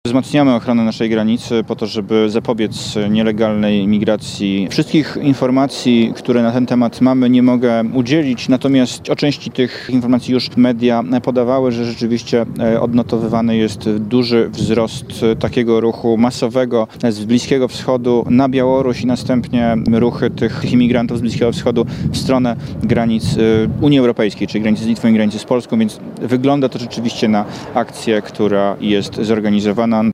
Wzmacniamy ochronę naszej granicy po to, żeby zapobiec nielegalnej migracji. Wszystkich informacji, które na ten temat mamy, nie mogę udzielić, natomiast o części tych informacji już media podawały, że rzeczywiście odnotowywany jest duży wzrost takiego ruchu masowego z Bliskiego Wschodu na Białoruś i następnie ruchy tych imigrantów z Bliskiego Wschodu w stronę granic Unii Europejskiej, czyli granicy z Litwą i granicy z Polską, więc wygląda to rzeczywiście na akcję, która jest zorganizowana.